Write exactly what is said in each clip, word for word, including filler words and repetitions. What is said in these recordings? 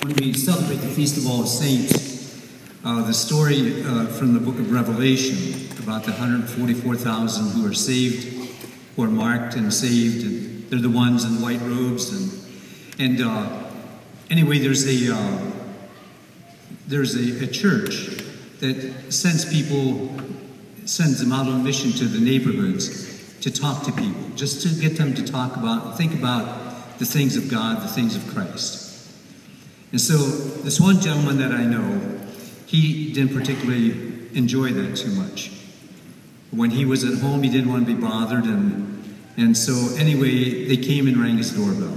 when we celebrate the Feast of All Saints, uh, the story uh, from the book of Revelation about the one hundred forty-four thousand who are saved, who are marked and saved, and they're the ones in white robes. And and uh, anyway, there's a uh, there's a, a church that sends people, sends them out on mission to the neighborhoods to talk to people, just to get them to talk about, think about the things of God, the things of Christ. And so this one gentleman that I know, he didn't particularly enjoy that too much. When he was at home, he didn't want to be bothered, and and so anyway, they came and rang his doorbell.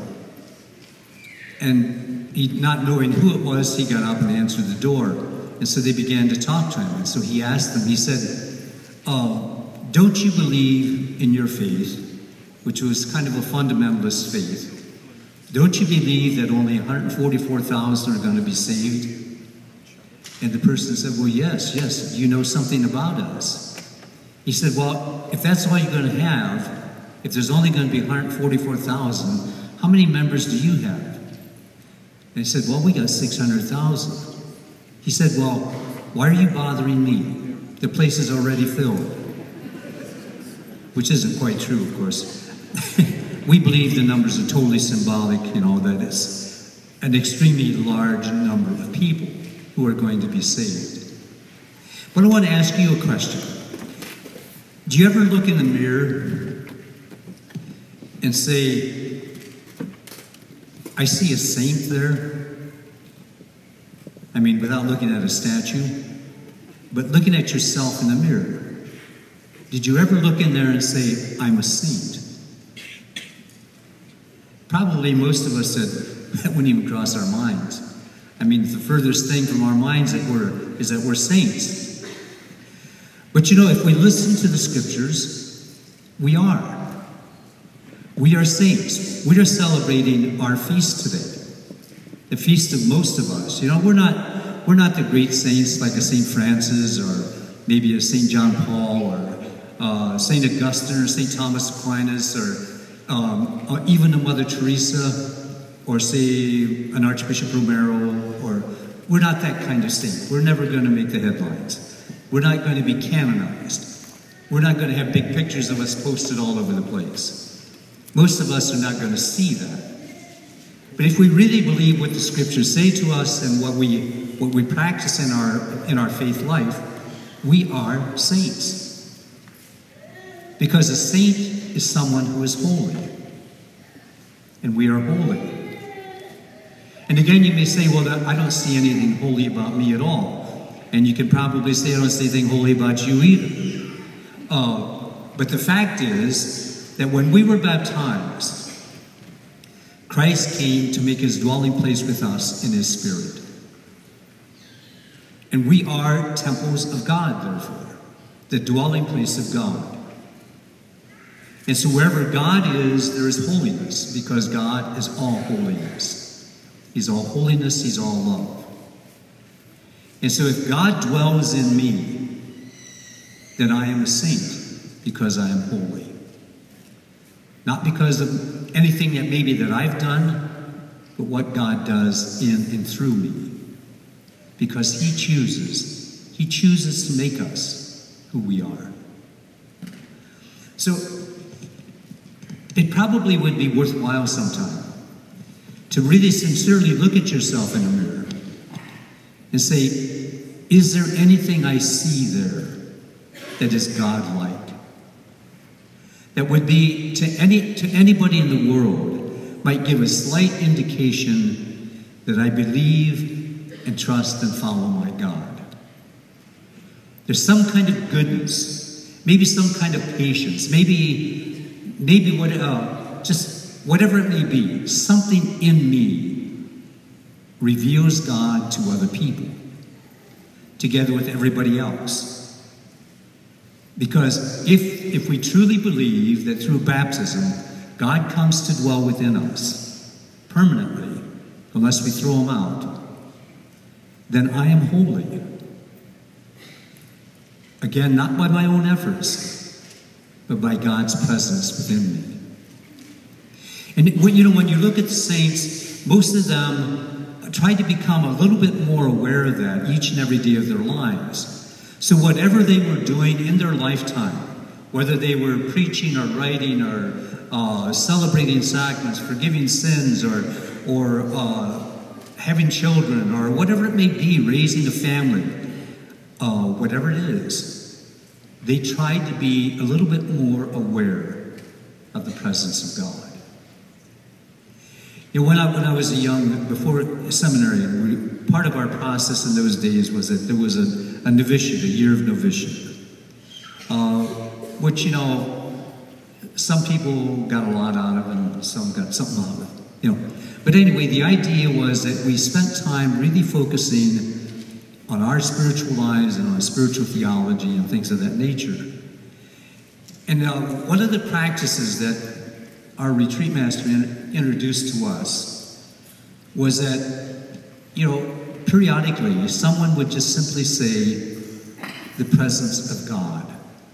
And he, not knowing who it was, he got up and answered the door. And so they began to talk to him. And so he asked them, he said, um, don't you believe in your faith, which was kind of a fundamentalist faith? Don't you believe that only one hundred forty-four thousand are going to be saved? And the person said, well, yes, yes, you know something about us. He said, well, if that's all you're going to have, if there's only going to be one hundred forty-four thousand, how many members do you have? And he said, well, we got six hundred thousand. He said, well, why are you bothering me? The place is already filled. Which isn't quite true, of course. We believe the numbers are totally symbolic, you know, that it's an extremely large number of people who are going to be saved. But I want to ask you a question. Do you ever look in the mirror and say, I see a saint there? I mean, without looking at a statue, but looking at yourself in the mirror. Did you ever look in there and say, I'm a saint? Probably most of us said, that wouldn't even cross our minds. I mean, the furthest thing from our minds that we're, is that we're saints. But you know, if we listen to the scriptures, we are. We are saints. We are celebrating our feast today. The feast of most of us. You know, we're not, we're not the great saints like a Saint Francis or maybe a Saint John Paul or uh, Saint Augustine or Saint Thomas Aquinas or Um, or even a Mother Teresa, or say an Archbishop Romero, or we're not that kind of saint. We're never going to make the headlines. We're not going to be canonized. We're not going to have big pictures of us posted all over the place. Most of us are not going to see that. But if we really believe what the scriptures say to us and what we what we practice in our in our faith life, we are saints. Because a saint is someone who is holy. And we are holy. And again, you may say, well, I don't see anything holy about me at all. And you can probably say, I don't see anything holy about you either. Uh, but the fact is that when we were baptized, Christ came to make his dwelling place with us in his Spirit. And we are temples of God, therefore, the dwelling place of God. And so wherever God is, there is holiness, because God is all holiness. He's all holiness, he's all love. And so if God dwells in me, then I am a saint, because I am holy. Not because of anything that maybe that I've done, but what God does in and through me. Because he chooses, he chooses to make us who we are. So, it probably would be worthwhile sometime to really sincerely look at yourself in a mirror and say, is there anything I see there that is God-like? That would be, to any to anybody in the world, might give a slight indication that I believe and trust and follow my God. There's some kind of goodness, maybe some kind of patience, maybe Maybe what, uh, just whatever it may be, something in me reveals God to other people, together with everybody else. Because if, if we truly believe that through baptism, God comes to dwell within us permanently, unless we throw him out, then I am holy. Again, not by my own efforts, but by God's presence within me. And when, you know, when you look at the saints, most of them tried to become a little bit more aware of that each and every day of their lives. So whatever they were doing in their lifetime, whether they were preaching or writing or uh, celebrating sacraments, forgiving sins, or, or uh, having children, or whatever it may be, raising a family, uh, whatever it is, they tried to be a little bit more aware of the presence of God. You know, when I, when I was a young, before seminary, we, part of our process in those days was that there was a, a novitiate, a year of novitiate, uh, which, you know, some people got a lot out of and some got something out of it, you know. But anyway, the idea was that we spent time really focusing on our spiritual lives and on spiritual theology and things of that nature. And uh, one of the practices that our retreat master in, introduced to us was that, you know, periodically someone would just simply say, the presence of God.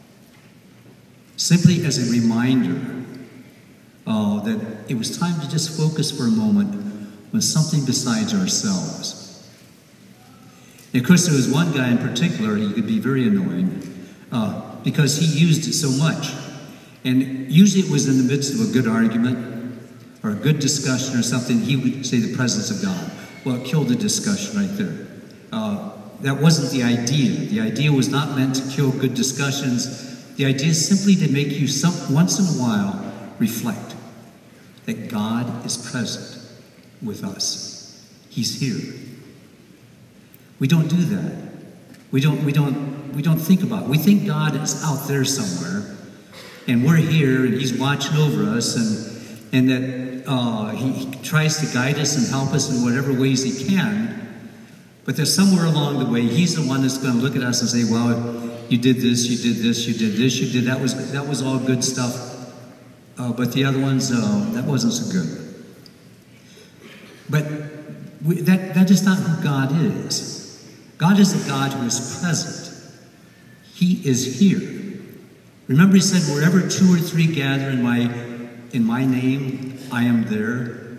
Simply as a reminder uh, that it was time to just focus for a moment on something besides ourselves. And of course, there was one guy in particular, he could be very annoying uh, because he used it so much. And usually it was in the midst of a good argument or a good discussion or something, he would say the presence of God. Well, it killed the discussion right there. Uh, that wasn't the idea. The idea was not meant to kill good discussions. The idea is simply to make you some, once in a while reflect that God is present with us. He's here. We don't do that. We don't, we don't, we don't think about it. We think God is out there somewhere, and we're here, and he's watching over us, and, and that uh, he, he tries to guide us and help us in whatever ways he can. But there's somewhere along the way, he's the one that's going to look at us and say, well, you did this, you did this, you did this, you did that. Was, that was all good stuff. Uh, but the other ones, uh, that wasn't so good. But we, that, that is not who God is. God is a God who is present. He is here. Remember, he said, wherever two or three gather in my, in my name, I am there.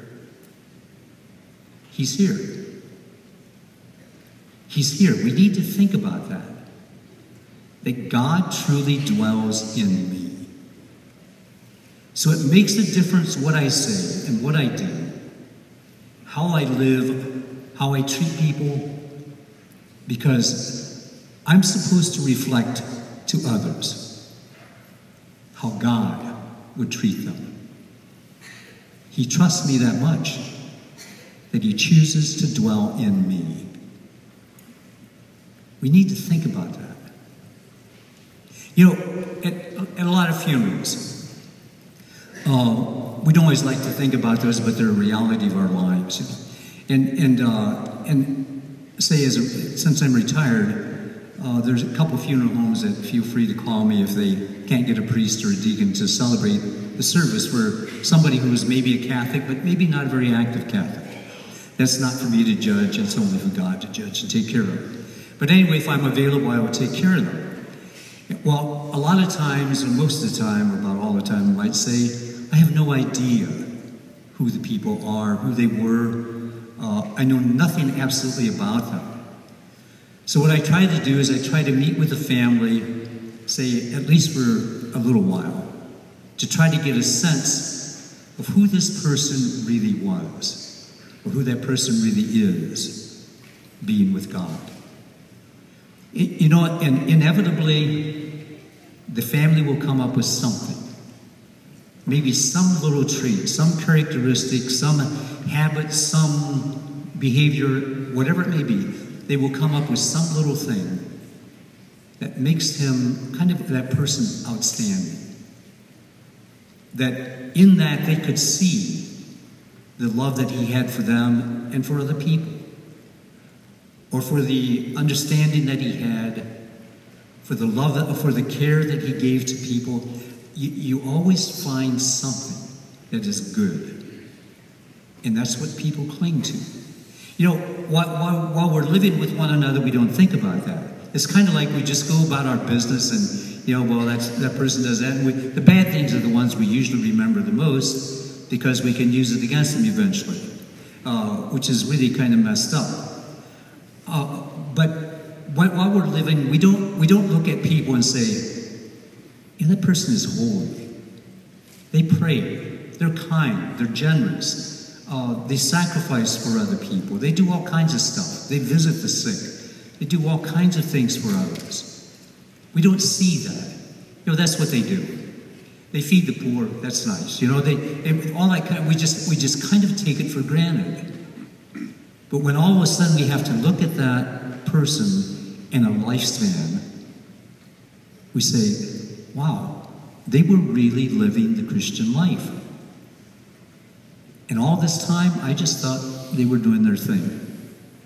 He's here. He's here. We need to think about that. That God truly dwells in me. So it makes a difference what I say and what I do, how I live, how I treat people, because I'm supposed to reflect to others how God would treat them. He trusts me that much that he chooses to dwell in me. We need to think about that. You know, at, at a lot of funerals, uh, we don't always like to think about those, but they're a reality of our lives. And and uh, and say, as a, since I'm retired, uh, there's a couple funeral homes that feel free to call me if they can't get a priest or a deacon to celebrate the service for somebody who is maybe a Catholic, but maybe not a very active Catholic. That's not for me to judge. It's only for God to judge and take care of. But anyway, if I'm available, I will take care of them. Well, a lot of times, and most of the time, or about all the time, I might say, I have no idea who the people are, who they were. Uh, I know nothing absolutely about them. So what I try to do is I try to meet with the family, say, at least for a little while, to try to get a sense of who this person really was, or who that person really is, being with God. It, you know, and inevitably, the family will come up with something. Maybe some little trait, some characteristic, some habit, some behavior, whatever it may be. They will come up with some little thing that makes him, kind of that person, outstanding. That in that they could see the love that he had for them and for other people. Or for the understanding that he had, for the love, that, for the care that he gave to people. You, you always find something that is good. And that's what people cling to. You know, while, while, while we're living with one another, we don't think about that. It's kind of like we just go about our business and, you know, well, that's, that person does that. And we, the bad things are the ones we usually remember the most because we can use it against them eventually. uh, which is really kind of messed up. Uh, but while we're living, we don't we don't look at people and say, "Yeah, that person is holy. They pray. They're kind. They're generous. Uh, they sacrifice for other people. They do all kinds of stuff. They visit the sick. They do all kinds of things for others." We don't see that. You know, that's what they do. They feed the poor. That's nice. You know, they, they all that kind of, we just we just kind of take it for granted. But when all of a sudden we have to look at that person in a lifespan, we say, "Wow, they were really living the Christian life. And all this time, I just thought they were doing their thing."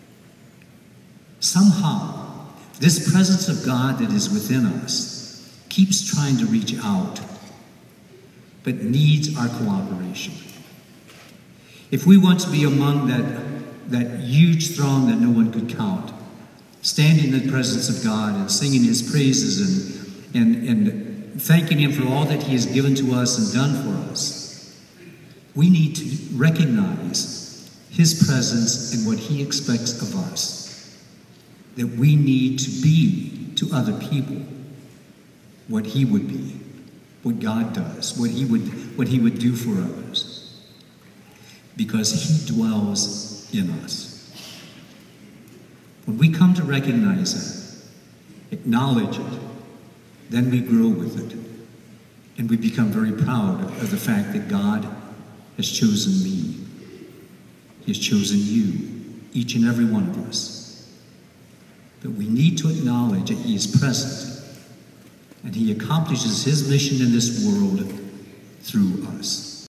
Somehow, this presence of God that is within us keeps trying to reach out, but needs our cooperation. If we want to be among that, that huge throng that no one could count, standing in the presence of God and singing His praises and, and, and thanking Him for all that He has given to us and done for us, we need to recognize His presence and what He expects of us. That we need to be to other people what He would be, what God does, what He would, what He would do for others. Because He dwells in us. When we come to recognize that, acknowledge it, then we grow with it. And we become very proud of the fact that God has chosen me. He has chosen you, each and every one of us. But we need to acknowledge that He is present, and He accomplishes His mission in this world through us.